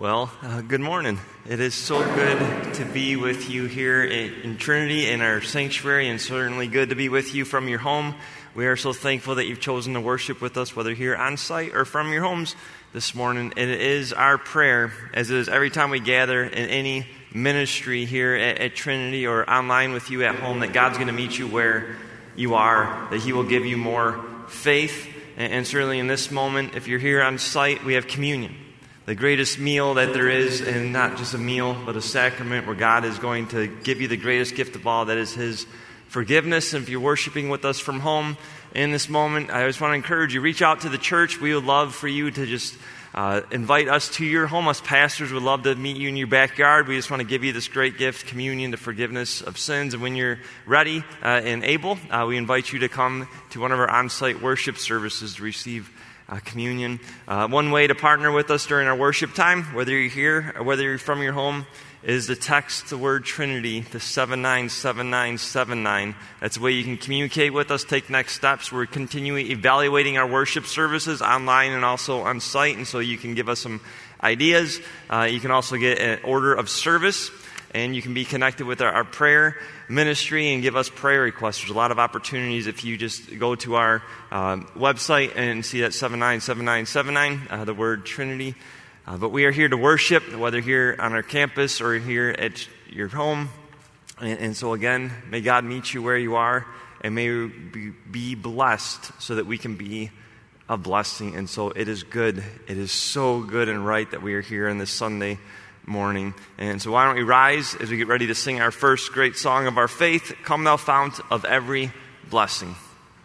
Good morning. It is so good to be with you here in Trinity, in our sanctuary, and certainly good to be with you from your home. We are so thankful that you've chosen to worship with us, whether here on site or from your homes this morning. It is our prayer, as it is every time we gather in any ministry here at Trinity or online with you at home, that God's going to meet you where you are, that He will give you more faith. And certainly in this moment, if you're here on site, we have communion. The greatest meal that there is, and not just a meal, but a sacrament where God is going to give you the greatest gift of all, that is His forgiveness. And if you're worshiping with us from home in this moment, I just want to encourage you, reach out to the church. We would love for you to just invite us to your home. Us pastors would love to meet you in your backyard. We just want to give you this great gift, communion, the forgiveness of sins. And when you're ready and able, we invite you to come to one of our on-site worship services to receive communion. One way to partner with us during our worship time, whether you're here or whether you're from your home, is to text the word Trinity to 797979. That's the way you can communicate with us, take next steps. We're continuing evaluating our worship services online and also on site, and so you can give us some ideas. You can also get an order of service, and you can be connected with our prayer ministry and give us prayer requests. There's a lot of opportunities if you just go to our website and see that 797979, the word Trinity. But we are here to worship, whether here on our campus or here at your home. And so again, may God meet you where you are, and may you be blessed so that we can be a blessing. And so it is good. It is so good and right that we are here on this Sunday morning. And so why don't we rise as we get ready to sing our first great song of our faith, Come Thou Fount of Every Blessing.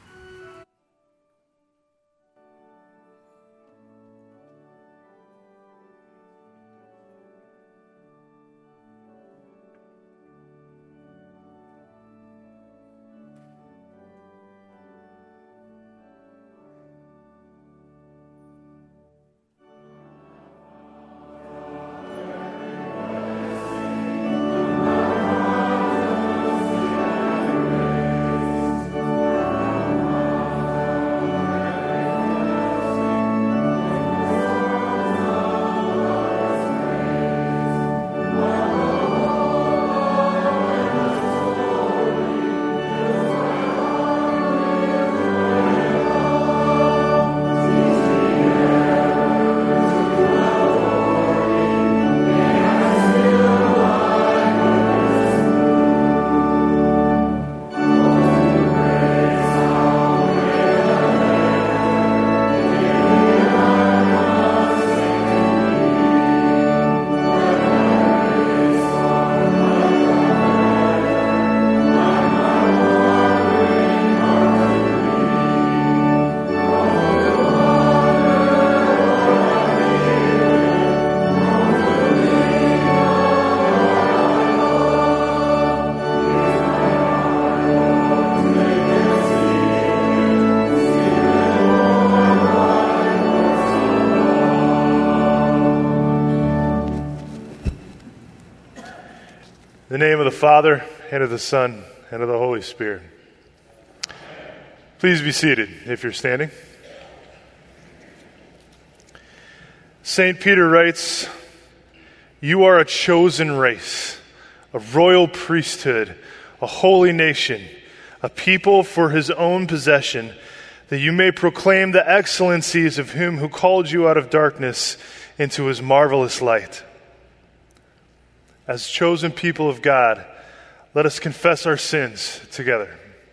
In the name of the Father, and of the Son, and of the Holy Spirit. Please be seated if you're standing. St. Peter writes, "You are a chosen race, a royal priesthood, a holy nation, a people for His own possession, that you may proclaim the excellencies of Him who called you out of darkness into His marvelous light." As chosen people of God, let us confess our sins together.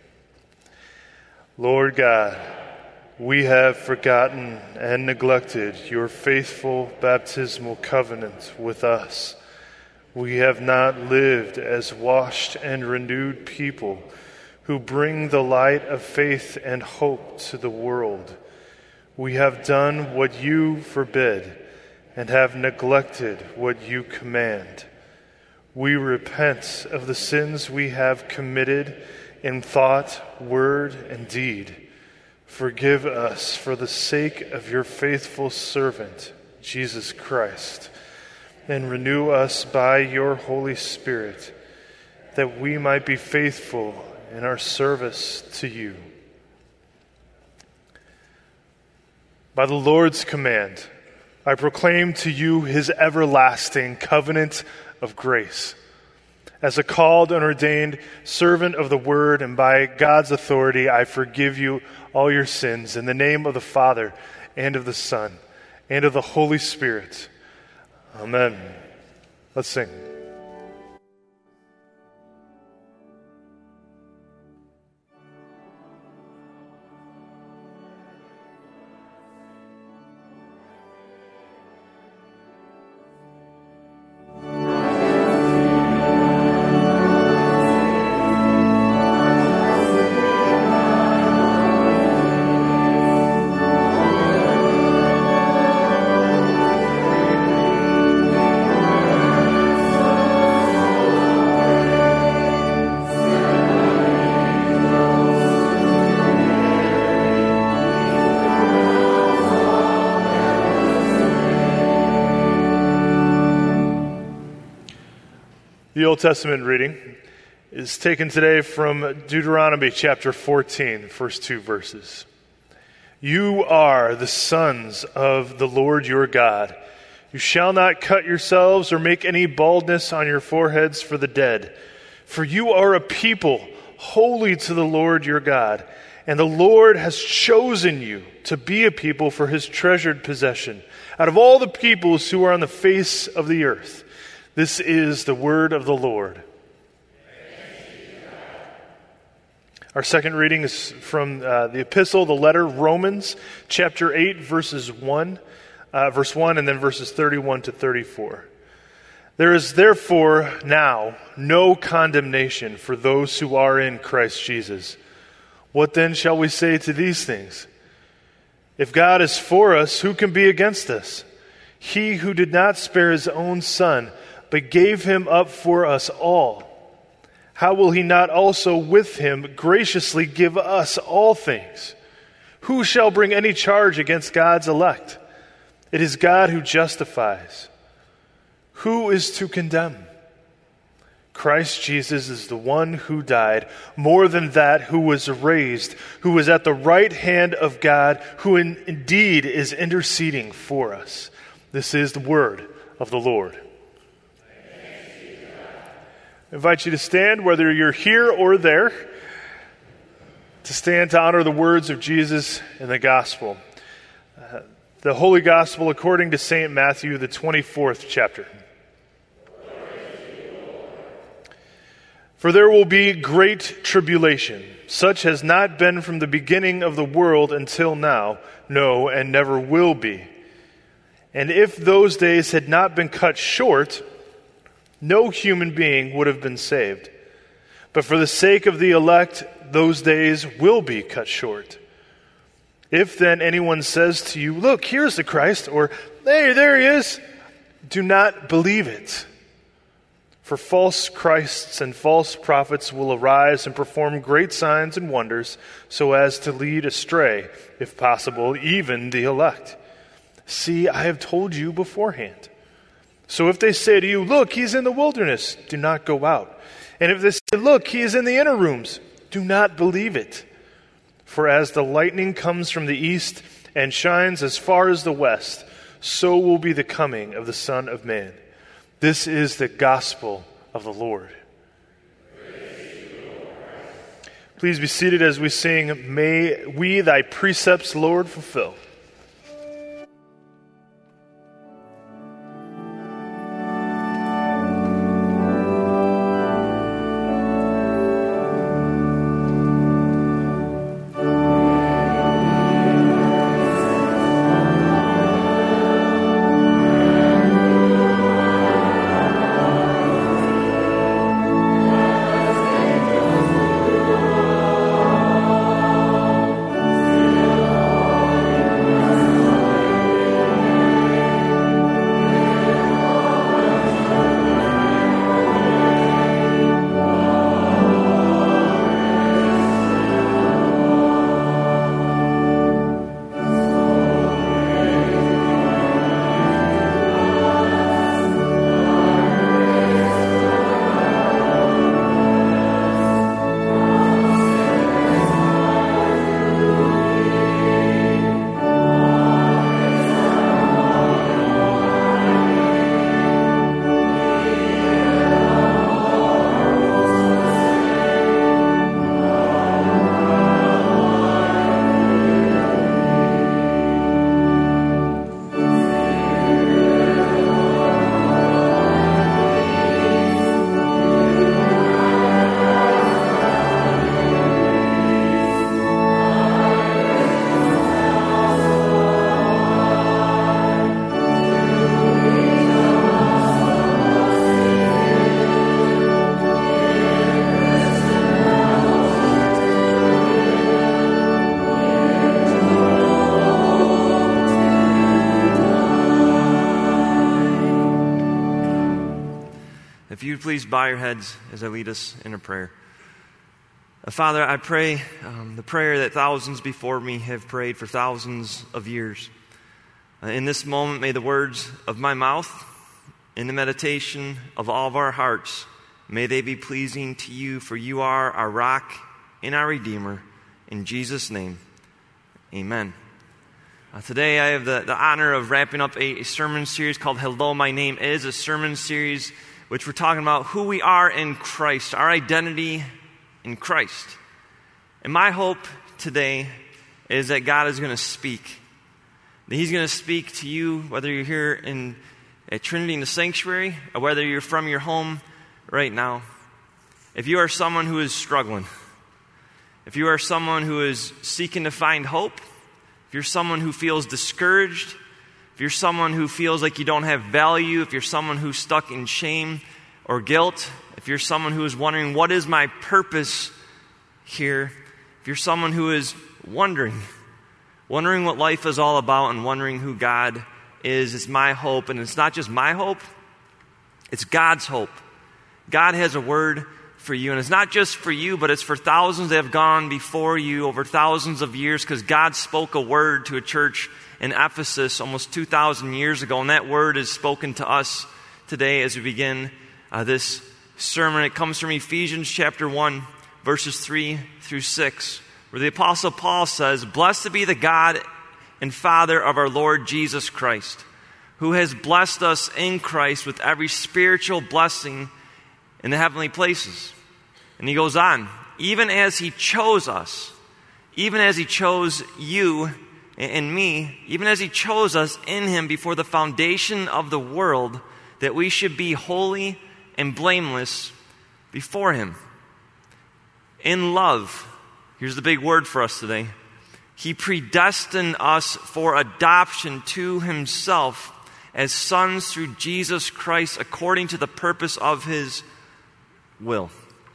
Lord God, we have forgotten and neglected your faithful baptismal covenant with us. We have not lived as washed and renewed people who bring the light of faith and hope to the world. We have done what you forbid and have neglected what you command. We repent of the sins we have committed in thought, word, and deed. Forgive us for the sake of your faithful servant, Jesus Christ, and renew us by your Holy Spirit, that we might be faithful in our service to you. By the Lord's command, I proclaim to you his everlasting covenant of grace. As a called and ordained servant of the word, and by God's authority, I forgive you all your sins in the name of the Father and of the Son and of the Holy Spirit. Amen. Let's sing. The Old Testament reading is taken today from Deuteronomy chapter 14, first 2 verses. You are the sons of the Lord your God. You shall not cut yourselves or make any baldness on your foreheads for the dead. For you are a people holy to the Lord your God. And the Lord has chosen you to be a people for his treasured possession out of all the peoples who are on the face of the earth. This is the word of the Lord. Our second reading is from the epistle, the letter, Romans, chapter 8, verse 1, and then verses 31 to 34. There is therefore now no condemnation for those who are in Christ Jesus. What then shall we say to these things? If God is for us, who can be against us? He who did not spare his own son, but gave him up for us all, how will he not also with him graciously give us all things? Who shall bring any charge against God's elect? It is God who justifies. Who is to condemn? Christ Jesus is the one who died, more than that, who was raised, who was at the right hand of God, who indeed is interceding for us. This is the word of the Lord. I invite you to stand, whether you're here or there, to stand to honor the words of Jesus in the gospel. The Holy Gospel according to St. Matthew, the 24th chapter. For there will be great tribulation, such has not been from the beginning of the world until now, no, and never will be. And if those days had not been cut short, no human being would have been saved. But for the sake of the elect, those days will be cut short. If then anyone says to you, look, here's the Christ, or hey, there he is, do not believe it. For false Christs and false prophets will arise and perform great signs and wonders, so as to lead astray, if possible, even the elect. See, I have told you beforehand. So if they say to you, look, he's in the wilderness, do not go out. And if they say, look, he is in the inner rooms, do not believe it. For as the lightning comes from the east and shines as far as the west, so will be the coming of the Son of Man. This is the gospel of the Lord. Please be seated as we sing, May we thy precepts, Lord, fulfill. If you'd please bow your heads as I lead us in a prayer. Father, I pray the prayer that thousands before me have prayed for thousands of years. In this moment, may the words of my mouth and the meditation of all of our hearts, may they be pleasing to you, for you are our rock and our Redeemer. In Jesus' name, amen. Today I have the honor of wrapping up a sermon series called Hello, My Name Is, a sermon series which we're talking about who we are in Christ, our identity in Christ. And my hope today is that God is going to speak. That He's going to speak to you, whether you're here at Trinity in the sanctuary, or whether you're from your home right now. If you are someone who is struggling, if you are someone who is seeking to find hope, if you're someone who feels discouraged, if you're someone who feels like you don't have value, if you're someone who's stuck in shame or guilt, if you're someone who is wondering, what is my purpose here? If you're someone who is wondering what life is all about and wondering who God is, it's my hope. And it's not just my hope, it's God's hope. God has a word for you. And it's not just for you, but it's for thousands that have gone before you over thousands of years, because God spoke a word to a church in Ephesus almost 2,000 years ago. And that word is spoken to us today as we begin this sermon. It comes from Ephesians chapter 1, verses 3 through 6, where the Apostle Paul says, "Blessed be the God and Father of our Lord Jesus Christ, who has blessed us in Christ with every spiritual blessing in the heavenly places." And he goes on, even as He chose us, even as He chose you and me, even as He chose us in Him before the foundation of the world, that we should be holy and blameless before Him. In love, here's the big word for us today, He predestined us for adoption to Himself as sons through Jesus Christ, according to the purpose of His will.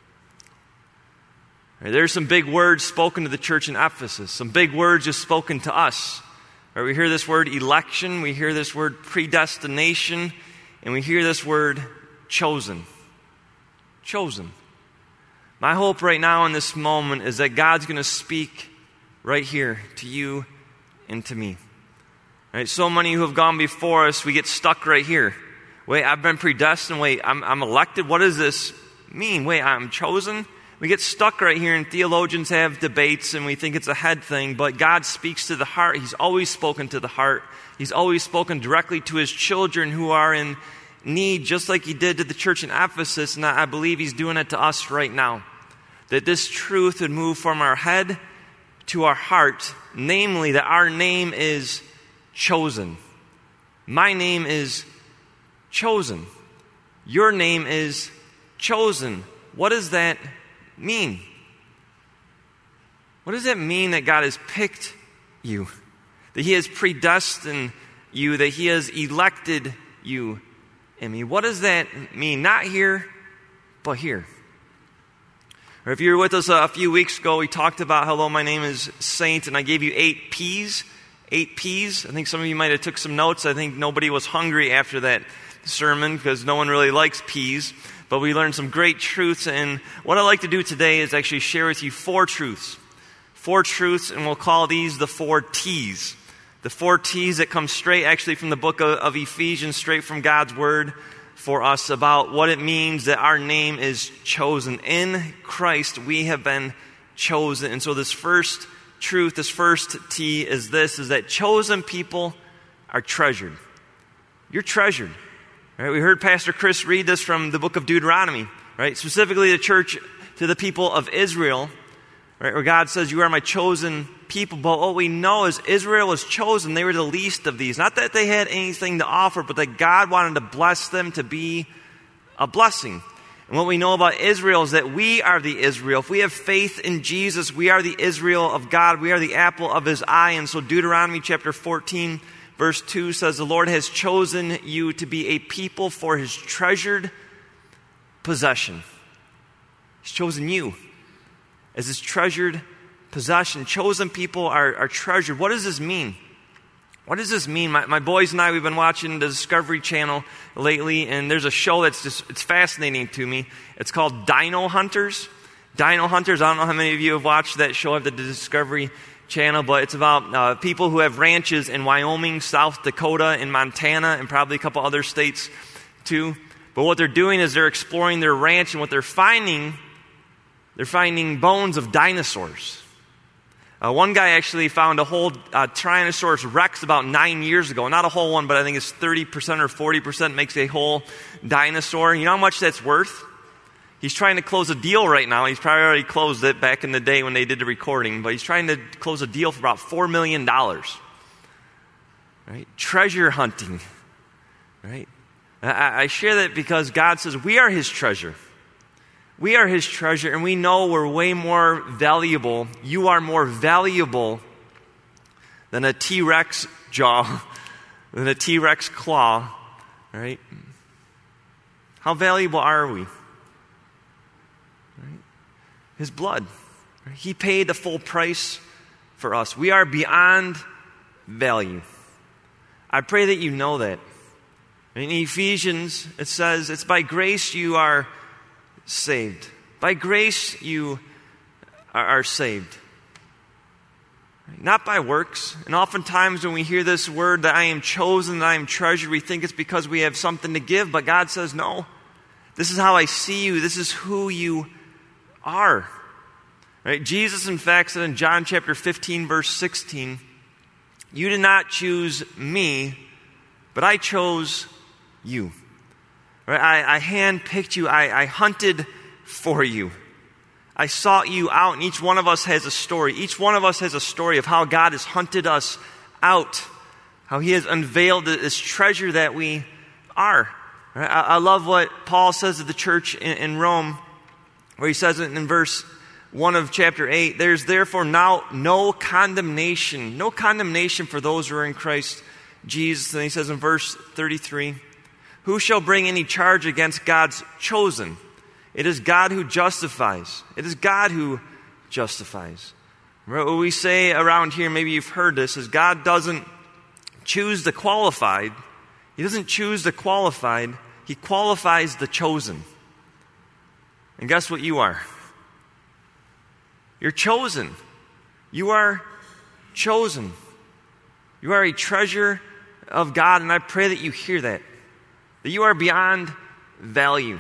There's some big words spoken to the church in Ephesus. Some big words just spoken to us. We hear this word election, we hear this word predestination, and we hear this word chosen. Chosen. My hope right now in this moment is that God's going to speak right here to you and to me. Right? So many who have gone before us, we get stuck right here. Wait, I've been predestined. Wait, I'm elected. What does this mean? Wait, I'm chosen? We get stuck right here, and theologians have debates, and we think it's a head thing, but God speaks to the heart. He's always spoken to the heart. He's always spoken directly to His children who are in need, just like He did to the church in Ephesus, and I believe He's doing it to us right now. That this truth would move from our head to our heart, namely that our name is chosen. My name is chosen. Your name is chosen. What does that mean? What does that mean that God has picked you? That He has predestined you, that He has elected you and me? What does that mean? Not here, but here. Or if you were with us a few weeks ago, we talked about, hello, my name is Saint, and I gave you 8 P's. 8 P's. I think some of you might have took some notes. I think nobody was hungry after that sermon because no one really likes peas. But we learned some great truths, and what I'd like to do today is actually share with you 4 truths. 4 truths, and we'll call these the 4 T's. The 4 T's that come straight actually from the book of Ephesians, straight from God's Word for us about what it means that our name is chosen. In Christ, we have been chosen. And so this first truth, this first T is this, is that chosen people are treasured. You're treasured. Right, we heard Pastor Chris read this from the book of Deuteronomy, right? Specifically the church to the people of Israel, right? Where God says, you are my chosen people. But what we know is Israel was chosen. They were the least of these. Not that they had anything to offer, but that God wanted to bless them to be a blessing. And what we know about Israel is that we are the Israel. If we have faith in Jesus, we are the Israel of God. We are the apple of His eye. And so Deuteronomy chapter 14, verse 2 says, the Lord has chosen you to be a people for His treasured possession. He's chosen you as His treasured possession. Chosen people are treasured. What does this mean? What does this mean? My boys and I, we've been watching the Discovery Channel lately, and there's a show it's fascinating to me. It's called Dino Hunters. Dino Hunters, I don't know how many of you have watched that show at the Discovery Channel, but it's about people who have ranches in Wyoming, South Dakota, and Montana, and probably a couple other states too. But what they're doing is they're exploring their ranch, and what they're finding bones of dinosaurs. One guy actually found a whole Tyrannosaurus Rex about 9 years ago. Not a whole one, but I think it's 30% or 40% makes a whole dinosaur. You know how much that's worth? He's trying to close a deal right now. He's probably already closed it back in the day when they did the recording, but he's trying to close a deal for about $4 million. Right? Treasure hunting. Right? I share that because God says we are His treasure. We are His treasure, and we know we're way more valuable. You are more valuable than a T-Rex jaw, than a T-Rex claw, right? How valuable are we? Right? His blood. He paid the full price for us. We are beyond value. I pray that you know that. In Ephesians, it says, it's by grace you are saved. By grace you are saved. Not by works. And oftentimes when we hear this word that I am chosen, that I am treasured, we think it's because we have something to give. But God says, no. This is how I see you. This is who you are. Right? Jesus, in fact, said in John chapter 15, verse 16, you did not choose me, but I chose you. Right? I handpicked you. I hunted for you. I sought you out, and each one of us has a story. Each one of us has a story of how God has hunted us out, how He has unveiled this treasure that we are. Right? I love what Paul says to the church in Rome, where he says it in verse 1 of chapter 8, there's therefore now no condemnation for those who are in Christ Jesus. And he says in verse 33, who shall bring any charge against God's chosen? It is God who justifies. It is God who justifies. What we say around here, maybe you've heard this, is God doesn't choose the qualified. He doesn't choose the qualified. He qualifies the chosen. And guess what you are? You're chosen. You are chosen. You are a treasure of God, and I pray that you hear that. That you are beyond value.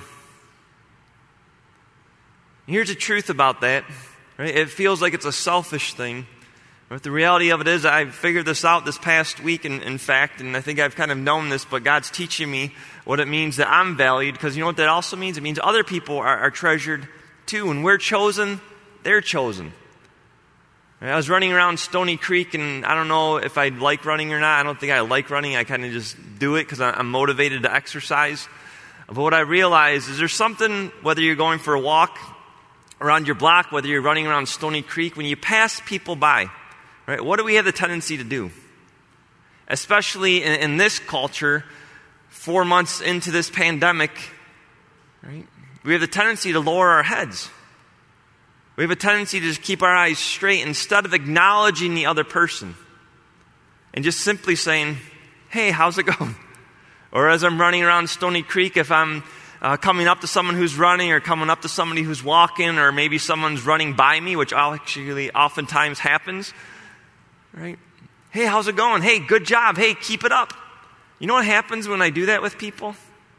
Here's the truth about that. Right? It feels like it's a selfish thing. But the reality of it is, I figured this out this past week, in fact, and I think I've kind of known this, but God's teaching me what it means that I'm valued, because you know what that also means? It means other people are treasured too. When we're chosen, they're chosen. I was running around Stony Creek, and I don't know if I like running or not. I don't think I like running. I kind of just do it because I'm motivated to exercise. But what I realized is there's something, whether you're going for a walk around your block, whether you're running around Stony Creek, when you pass people by, right, what do we have the tendency to do? Especially in this culture, 4 months into this pandemic, right, we have the tendency to lower our heads. We have a tendency to just keep our eyes straight instead of acknowledging the other person and just simply saying, hey, how's it going? Or as I'm running around Stony Creek, if I'm coming up to someone who's running or coming up to somebody who's walking, or maybe someone's running by me, which actually oftentimes happens, right? Hey, how's it going? Hey, good job. Hey, keep it up. You know what happens when I do that with people?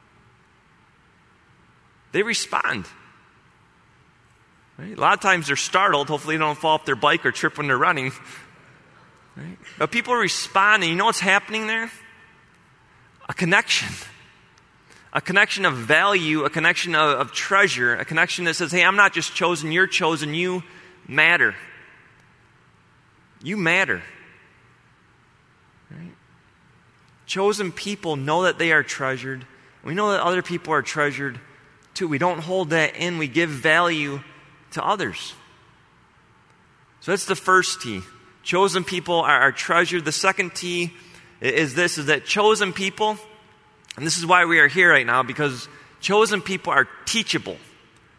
They respond. Right? A lot of times they're startled. Hopefully they don't fall off their bike or trip when they're running. Right? But people respond, and you know what's happening there? A connection. A connection of value, a connection of treasure, a connection that says, hey, I'm not just chosen, you're chosen, you matter. You matter. Right? Chosen people know that they are treasured. We know that other people are treasured too. We don't hold that in. We give value to others. So that's the first T. Chosen people are treasured. The second T is this, is that chosen people, and this is why we are here right now, because chosen people are teachable.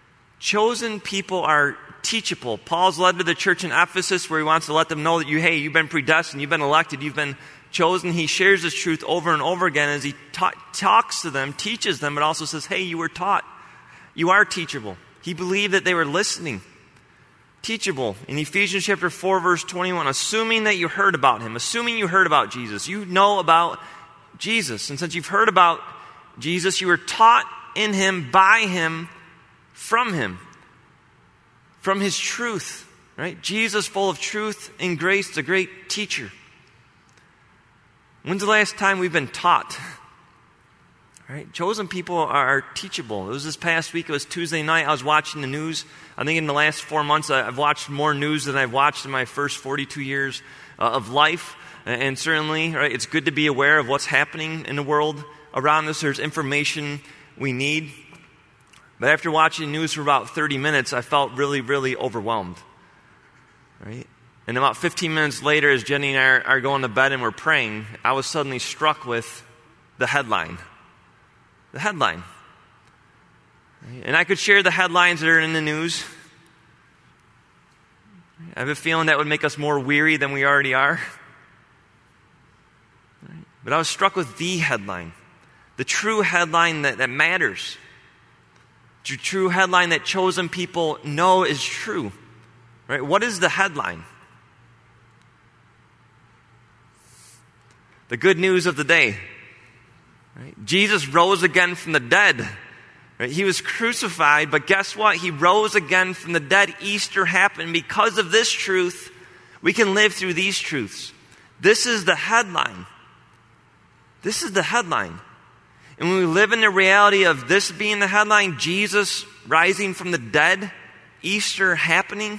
Chosen people are teachable. Paul's led to the church in Ephesus where he wants to let them know that you've been predestined, you've been elected, you've been chosen. He shares this truth over and over again as he talks to them, teaches them, but also says, hey, you were taught. You are teachable. He believed that they were listening. Teachable. In Ephesians chapter 4, verse 21, assuming that you heard about him, assuming you heard about Jesus, you know about Jesus. And since you've heard about Jesus, you were taught in him, by him, from his truth, right? Jesus, full of truth and grace, the great teacher. When's the last time we've been taught? Right? Chosen people are teachable. It was this past week, it was Tuesday night, I was watching the news. I think in the last 4 months, I've watched more news than I've watched in my first 42 years of life. And certainly, right, it's good to be aware of what's happening in the world around us. There's information we need. But after watching the news for about 30 minutes, I felt really, really overwhelmed. Right? And about 15 minutes later, as Jenny and I are going to bed and we're praying, I was suddenly struck with the headline. The headline. Right? And I could share the headlines that are in the news. I have a feeling that would make us more weary than we already are. Right? But I was struck with the headline. The true headline that matters. The true headline that chosen people know is true. Right? What is the headline? The good news of the day. Right? Jesus rose again from the dead. Right? He was crucified, but guess what? He rose again from the dead. Easter happened. Because of this truth, we can live through these truths. This is the headline. This is the headline. And when we live in the reality of this being the headline, Jesus rising from the dead, Easter happening,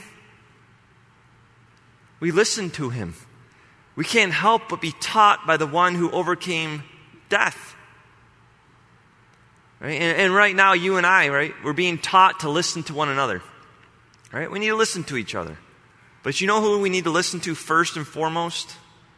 we listen to him. We can't help but be taught by the one who overcame death. Right? And right now, you and I, right, we're being taught to listen to one another. Right? We need to listen to each other. But you know who we need to listen to first and foremost?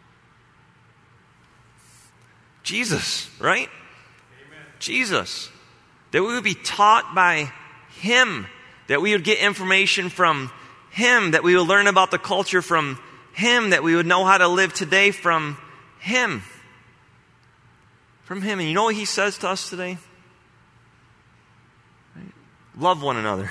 Jesus, right? Jesus, that we would be taught by him, that we would get information from him, that we would learn about the culture from him, that we would know how to live today from him. From him. And you know what he says to us today? Right? Love one another.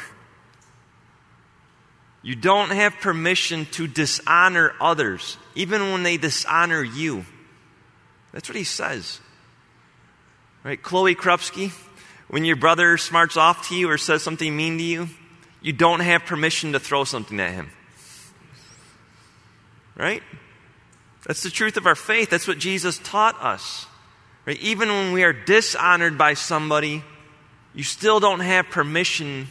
You don't have permission to dishonor others, even when they dishonor you. That's what he says. Right, Chloe Krupski, when your brother smarts off to you or says something mean to you, you don't have permission to throw something at him. Right? That's the truth of our faith. That's what Jesus taught us. Right? Even when we are dishonored by somebody, you still don't have permission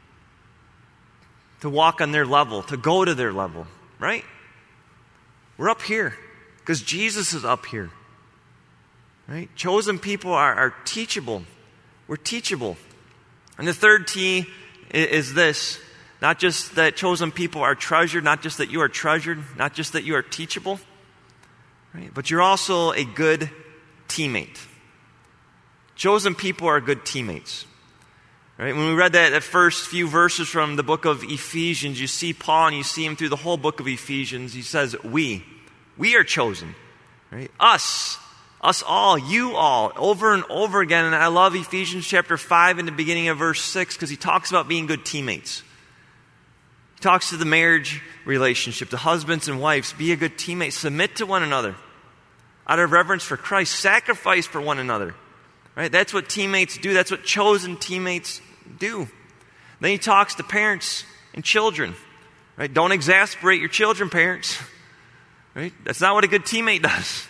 to walk on their level, to go to their level. Right? We're up here because Jesus is up here. Right? Chosen people are teachable. We're teachable. And the third T is this. Not just that chosen people are treasured, not just that you are treasured, not just that you are teachable, right? But you're also a good teammate. Chosen people are good teammates. Right? When we read that first few verses from the book of Ephesians, you see Paul and you see him through the whole book of Ephesians. He says, we are chosen. Right? Us all, you all, over and over again. And I love Ephesians chapter 5 in the beginning of verse 6 because he talks about being good teammates. He talks to the marriage relationship, the husbands and wives. Be a good teammate. Submit to one another out of reverence for Christ. Sacrifice for one another. Right? That's what teammates do. That's what chosen teammates do. Then he talks to parents and children. Right? Don't exasperate your children, parents. Right? That's not what a good teammate does.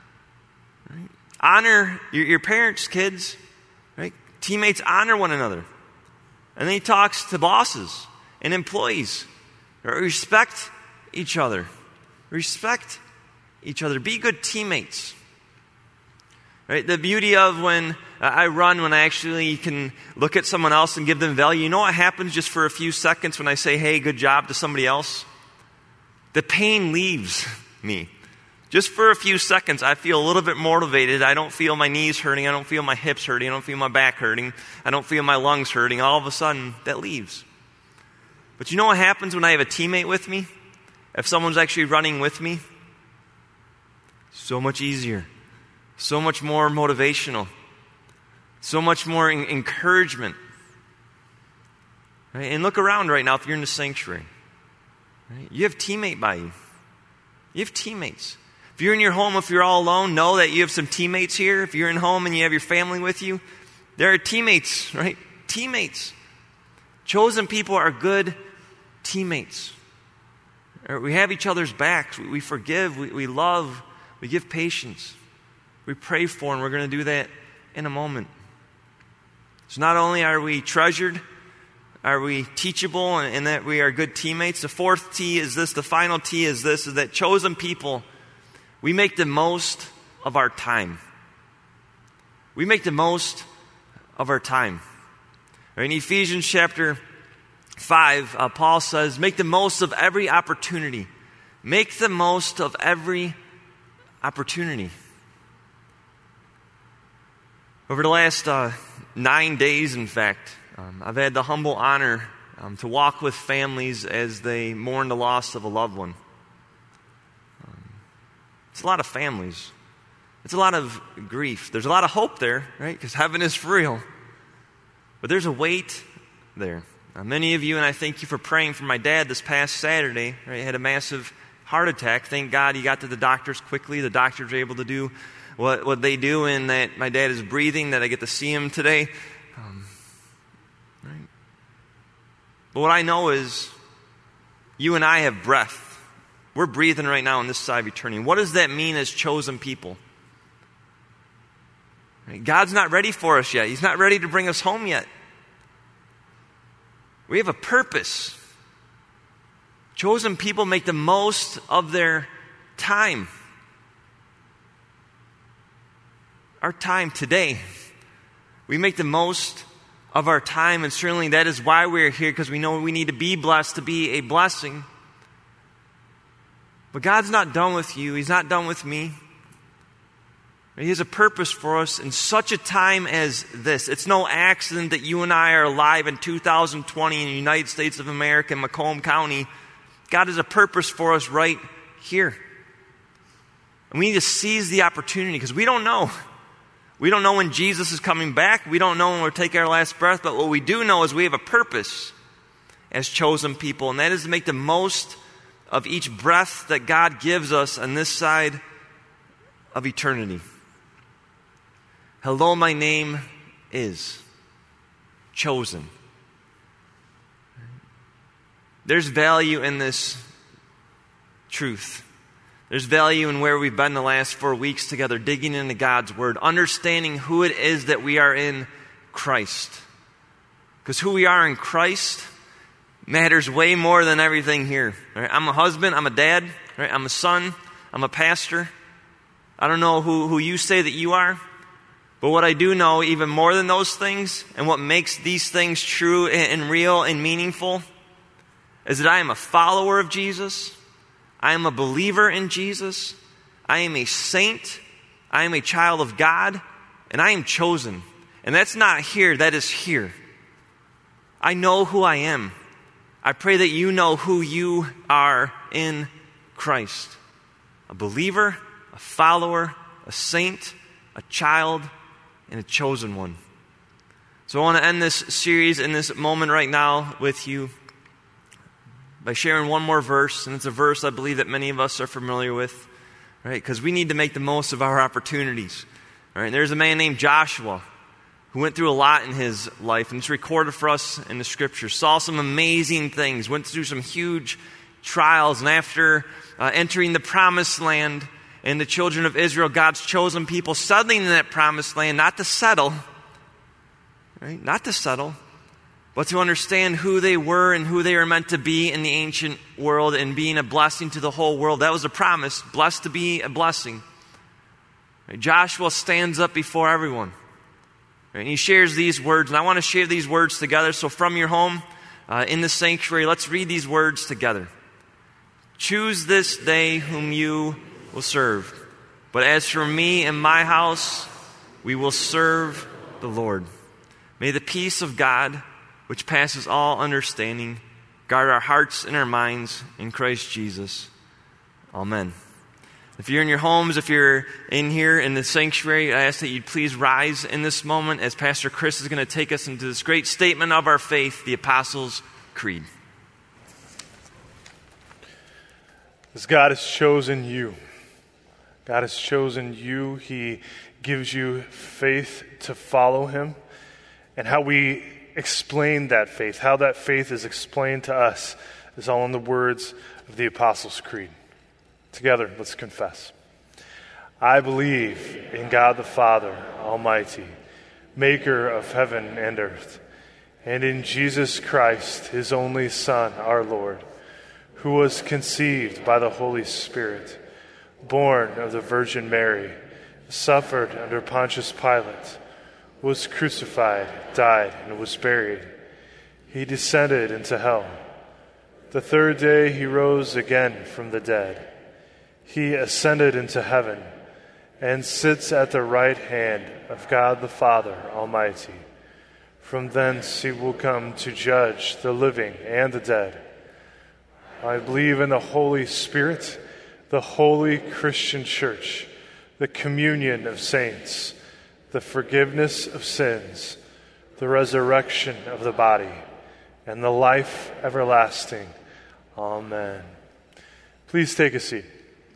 Honor your parents, kids. Right? Teammates honor one another. And then he talks to bosses and employees. Respect each other. Respect each other. Be good teammates. Right? The beauty of when I run, when I actually can look at someone else and give them value. You know what happens just for a few seconds when I say, hey, good job to somebody else? The pain leaves me. Just for a few seconds, I feel a little bit motivated. I don't feel my knees hurting. I don't feel my hips hurting. I don't feel my back hurting. I don't feel my lungs hurting. All of a sudden, that leaves. But you know what happens when I have a teammate with me? If someone's actually running with me? So much easier. So much more motivational. So much more encouragement. Right? And look around right now if you're in the sanctuary. Right? You have a teammate by you. You have teammates. If you're in your home, if you're all alone, know that you have some teammates here. If you're in home and you have your family with you, there are teammates, right? Teammates. Chosen people are good teammates. We have each other's backs. We forgive. We love. We give patience. We pray for, and we're going to do that in a moment. So not only are we treasured, are we teachable, and that we are good teammates. The fourth T is this. The final T is this, is that chosen people, we make the most of our time. We make the most of our time. In Ephesians chapter 5, Paul says, make the most of every opportunity. Make the most of every opportunity. Over the last 9 days, in fact, I've had the humble honor to walk with families as they mourn the loss of a loved one. It's a lot of families. It's a lot of grief. There's a lot of hope there, right? Because heaven is for real. But there's a weight there. Many of you, and I thank you for praying for my dad this past Saturday. Right? He had a massive heart attack. Thank God he got to the doctors quickly. The doctors were able to do what they do, and that my dad is breathing, that I get to see him today. Right? But what I know is you and I have breath. We're breathing right now on this side of eternity. What does that mean as chosen people? Right? God's not ready for us yet. He's not ready to bring us home yet. We have a purpose. Chosen people make the most of their time. Our time today. We make the most of our time, and certainly that is why we're here, because we know we need to be blessed to be a blessing. But God's not done with you. He's not done with me. He has a purpose for us in such a time as this. It's no accident that you and I are alive in 2020 in the United States of America, in Macomb County. God has a purpose for us right here. And we need to seize the opportunity, because we don't know. We don't know when Jesus is coming back. We don't know when we'll take our last breath. But what we do know is we have a purpose as chosen people, and that is to make the most of each breath that God gives us on this side of eternity. Hello, my name is chosen. There's value in this truth. There's value in where we've been the last 4 weeks together, digging into God's Word, understanding who it is that we are in Christ. Because who we are in Christ matters way more than everything here. Right? I'm a husband, I'm a dad, right? I'm a son, I'm a pastor. I don't know who you say that you are. But what I do know, even more than those things, and what makes these things true and real and meaningful, is that I am a follower of Jesus. I am a believer in Jesus. I am a saint. I am a child of God. And I am chosen. And that's not here, that is here. I know who I am. I pray that you know who you are in Christ. A believer, a follower, a saint, a child, and a chosen one. So I want to end this series in this moment right now with you by sharing one more verse, and it's a verse I believe that many of us are familiar with, right? Because we need to make the most of our opportunities. All right? There's a man named Joshua who went through a lot in his life, and it's recorded for us in the Scriptures. Saw some amazing things, went through some huge trials, and after entering the Promised Land, and the children of Israel, God's chosen people, settling in that Promised Land, not to settle, right? Not to settle, but to understand who they were and who they were meant to be in the ancient world and being a blessing to the whole world. That was a promise, blessed to be a blessing. Right? Joshua stands up before everyone, right? And he shares these words, and I want to share these words together. So from your home, in the sanctuary, let's read these words together. Choose this day whom you will serve. But as for me and my house, we will serve the Lord. May the peace of God, which passes all understanding, guard our hearts and our minds in Christ Jesus. Amen. If you're in your homes, if you're in here in the sanctuary, I ask that you please rise in this moment as Pastor Chris is going to take us into this great statement of our faith, the Apostles' Creed. As God has chosen you, God has chosen you. He gives you faith to follow him. And how we explain that faith, how that faith is explained to us, is all in the words of the Apostles' Creed. Together, let's confess. I believe in God the Father Almighty, maker of heaven and earth, and in Jesus Christ, his only Son, our Lord, who was conceived by the Holy Spirit, born of the Virgin Mary, suffered under Pontius Pilate, was crucified, died, and was buried. He descended into hell. The third day he rose again from the dead. He ascended into heaven and sits at the right hand of God the Father Almighty. From thence he will come to judge the living and the dead. I believe in the Holy Spirit, the holy Christian church, the communion of saints, the forgiveness of sins, the resurrection of the body, and the life everlasting. Amen. Please take a seat.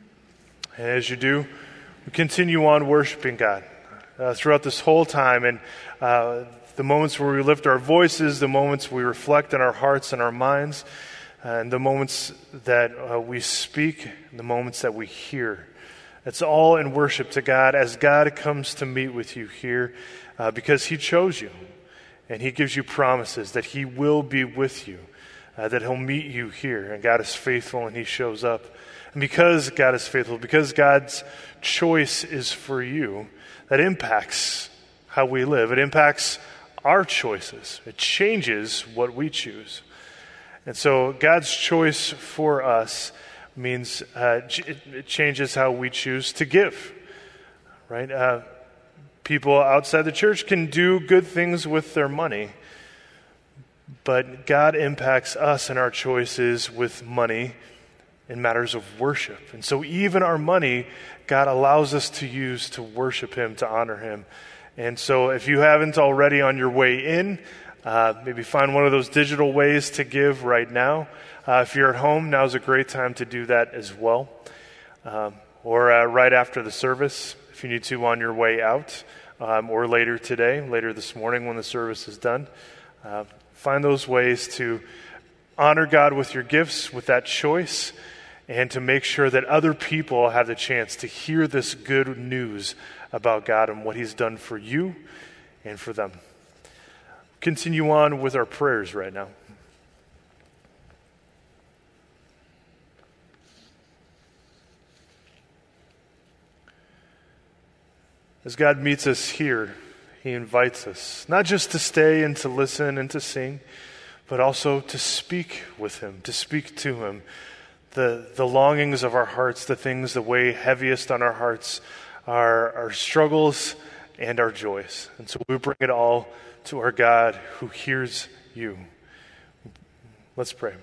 And as you do, we continue on worshiping God throughout this whole time. And the moments where we lift our voices, the moments we reflect in our hearts and our minds, and the moments that we speak, the moments that we hear. It's all in worship to God as God comes to meet with you here because he chose you. And he gives you promises that he will be with you, that he'll meet you here. And God is faithful and he shows up. And because God is faithful, because God's choice is for you, that impacts how we live. It impacts our choices. It changes what we choose. And so God's choice for us means it changes how we choose to give, right? People outside the church can do good things with their money, but God impacts us and our choices with money in matters of worship. And so even our money, God allows us to use to worship him, to honor him. And so if you haven't already on your way in, maybe find one of those digital ways to give right now. If you're at home, now's a great time to do that as well. Or right after the service, if you need to on your way out, or later today, later this morning when the service is done. Find those ways to honor God with your gifts, with that choice, and to make sure that other people have the chance to hear this good news about God and what he's done for you and for them. Continue on with our prayers right now. As God meets us here, he invites us not just to stay and to listen and to sing, but also to speak with him, to speak to him. The longings of our hearts, the things that weigh heaviest on our hearts, our struggles and our joys. And so we bring it all to our God who hears you. Let's pray.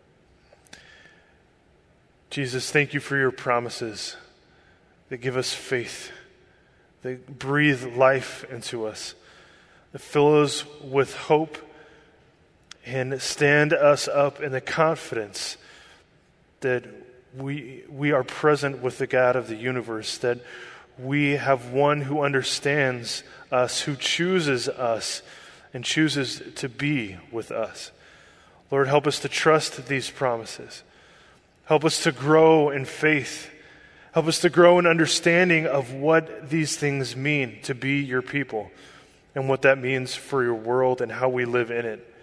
Jesus, thank you for your promises that give us faith, that breathe life into us, that fill us with hope and stand us up in the confidence that we are present with the God of the universe, that we have one who understands us, who chooses us, and chooses to be with us. Lord, help us to trust these promises. Help us to grow in faith. Help us to grow in understanding of what these things mean to be your people and what that means for your world and how we live in it.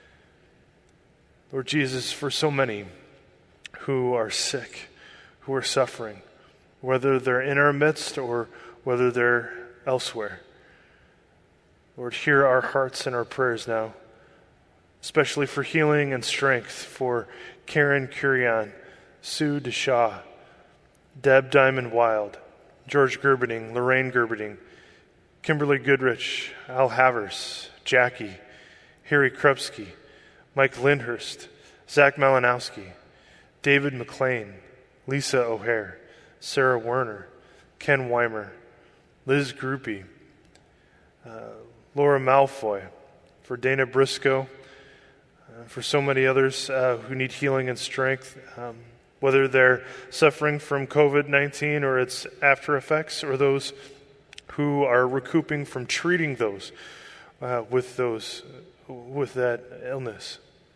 Lord Jesus, for so many who are sick, who are suffering, whether they're in our midst or whether they're elsewhere. Lord, hear our hearts and our prayers now, especially for healing and strength for Karen Curion, Sue DeShaw, Deb Diamond Wild, George Gerberding, Lorraine Gerberding, Kimberly Goodrich, Al Havers, Jackie, Harry Krupski, Mike Lindhurst, Zach Malinowski, David McLean, Lisa O'Hare, Sarah Werner, Ken Weimer, Liz Groupie, Laura Malfoy, for Dana Briscoe, for so many others who need healing and strength, whether they're suffering from COVID-19 or its after effects, or those who are recouping from treating those with that illness.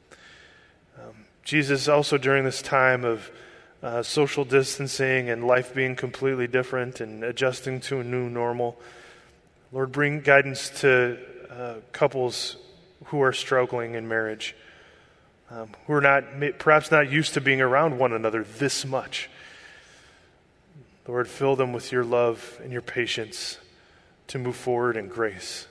Jesus, also during this time of social distancing and life being completely different and adjusting to a new normal, Lord, bring guidance to couples who are struggling in marriage, who are perhaps not used to being around one another this much. Lord, fill them with your love and your patience to move forward in grace.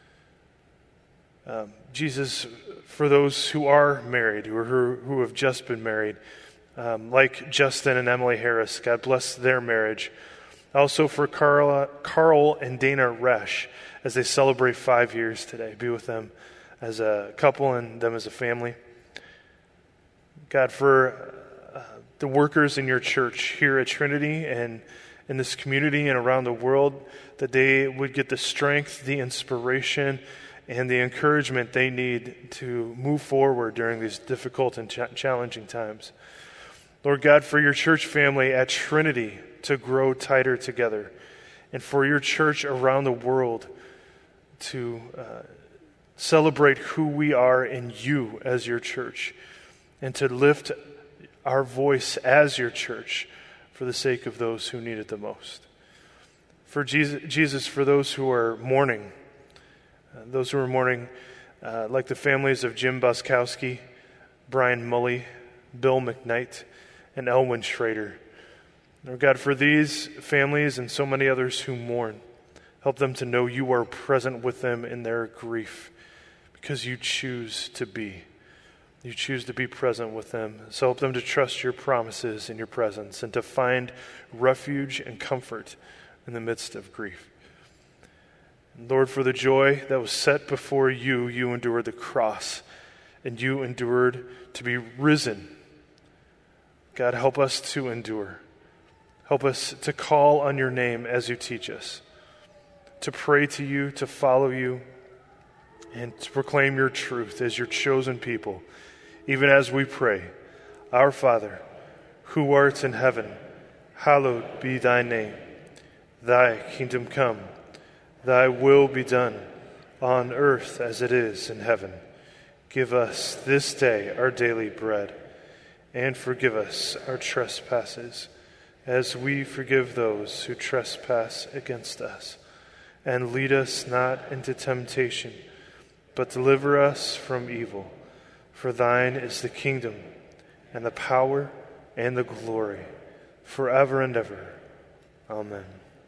Jesus, for those who are married, who have just been married, like Justin and Emily Harris, God bless their marriage. Also for Carl and Dana Resch, as they celebrate 5 years today. Be with them as a couple and them as a family. God, for the workers in your church here at Trinity and in this community and around the world, that they would get the strength, the inspiration, and the encouragement they need to move forward during these difficult and challenging times. Lord God, for your church family at Trinity to grow tighter together, and for your church around the world to celebrate who we are in you as your church, and to lift our voice as your church for the sake of those who need it the most. For Jesus, for those who are mourning, like the families of Jim Buskowski, Brian Mully, Bill McKnight, and Elwyn Schrader. Lord God, for these families and so many others who mourn, help them to know you are present with them in their grief, because you choose to be. You choose to be present with them. So help them to trust your promises in your presence and to find refuge and comfort in the midst of grief. And Lord, for the joy that was set before you, you endured the cross, and you endured to be risen. God, help us to endure. Help us to call on your name as you teach us, to pray to you, to follow you, and to proclaim your truth as your chosen people, even as we pray, Our Father, who art in heaven, hallowed be thy name. Thy kingdom come, thy will be done, on earth as it is in heaven. Give us this day our daily bread, and forgive us our trespasses, as we forgive those who trespass against us. And lead us not into temptation, but deliver us from evil. For thine is the kingdom, and the power, and the glory, forever and ever. Amen.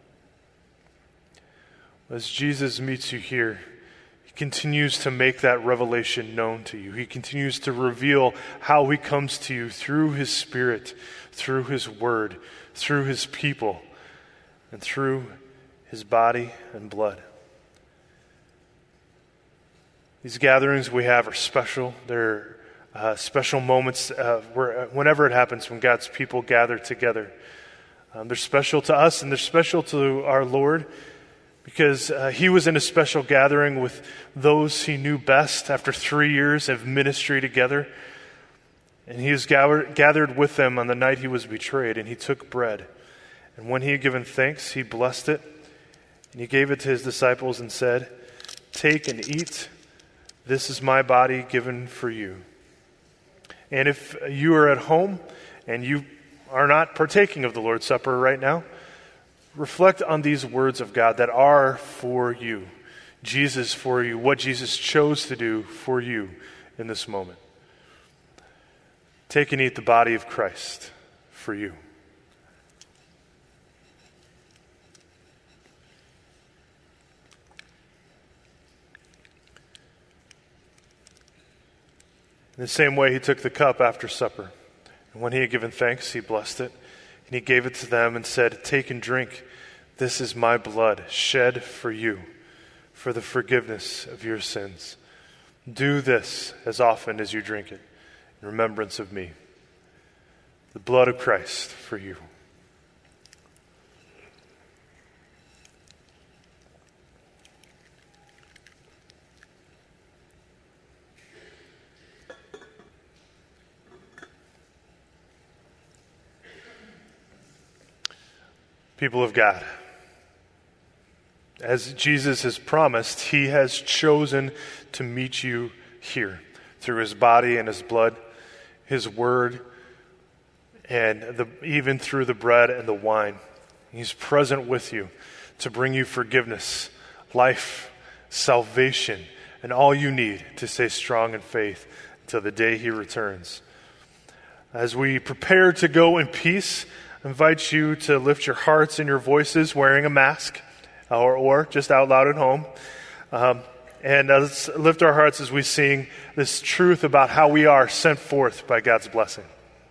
As Jesus meets you here, he continues to make that revelation known to you. He continues to reveal how he comes to you through his Spirit, through his word, through his people, and through his body and blood. These gatherings we have are special. They're special moments whenever it happens when God's people gather together. They're special to us, and they're special to our Lord, because he was in a special gathering with those he knew best after 3 years of ministry together. And he was gathered with them on the night he was betrayed, and he took bread. And when he had given thanks, he blessed it, and he gave it to his disciples and said, "Take and eat. This is my body given for you." And if you are at home and you are not partaking of the Lord's Supper right now, reflect on these words of God that are for you. Jesus for you, what Jesus chose to do for you in this moment. Take and eat the body of Christ for you. In the same way, he took the cup after supper. And when he had given thanks, he blessed it. And he gave it to them and said, "Take and drink. This is my blood shed for you, for the forgiveness of your sins. Do this as often as you drink it, in remembrance of me. The blood of Christ for you. People of God, as Jesus has promised, he has chosen to meet you here through his body and his blood, his word, and even through the bread and the wine. He's present with you to bring you forgiveness, life, salvation, and all you need to stay strong in faith until the day he returns. As we prepare to go in peace, I invite you to lift your hearts and your voices wearing a mask or just out loud at home. And let's lift our hearts as we sing this truth about how we are sent forth by God's blessing.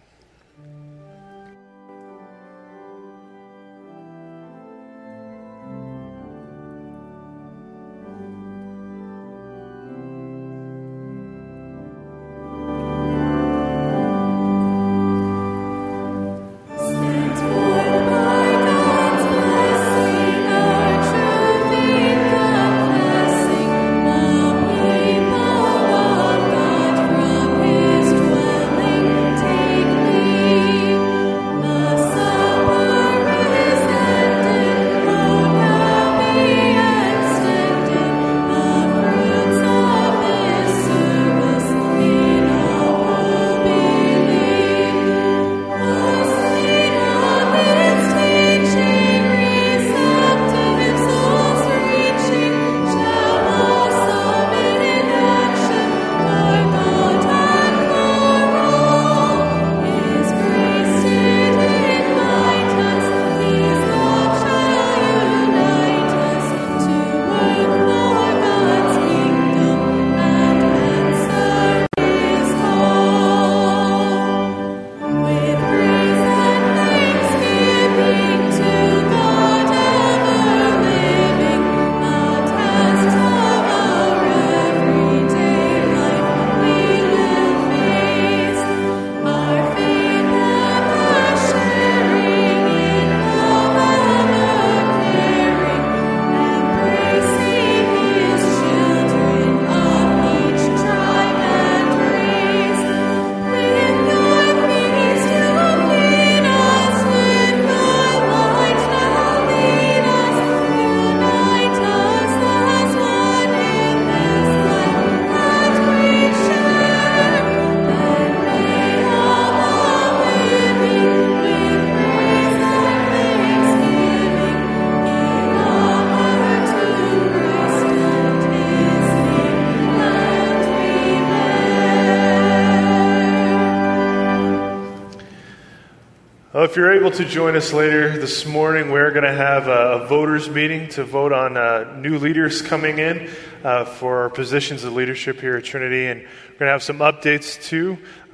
If you're able to join us later this morning, we're going to have a voters meeting to vote on new leaders coming in for our positions of leadership here at Trinity. And we're going to have some updates too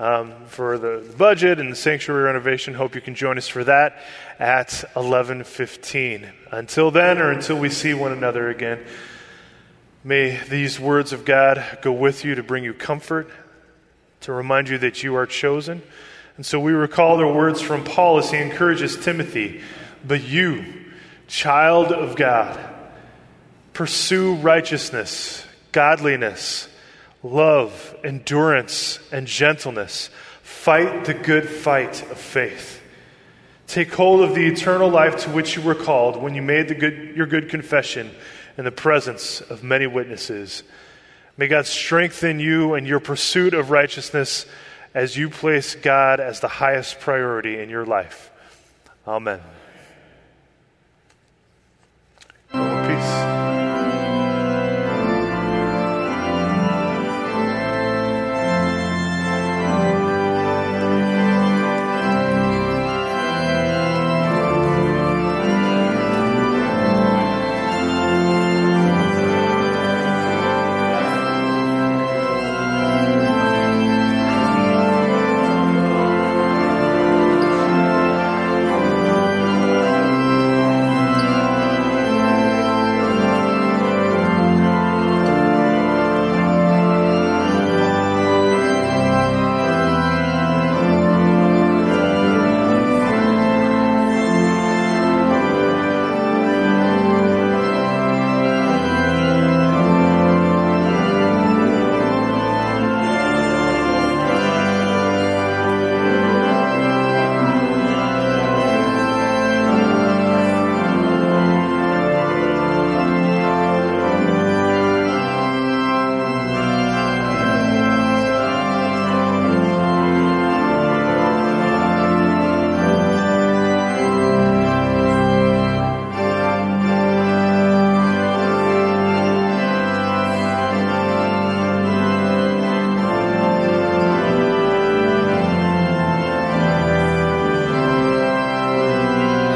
for the budget and the sanctuary renovation. Hope you can join us for that at 11:15. Until then, or until we see one another again, may these words of God go with you to bring you comfort, to remind you that you are chosen. And so we recall the words from Paul as he encourages Timothy, "But you, child of God, pursue righteousness, godliness, love, endurance, and gentleness. Fight the good fight of faith. Take hold of the eternal life to which you were called when you made your good confession in the presence of many witnesses. May God strengthen you in your pursuit of righteousness as you place God as the highest priority in your life." Amen.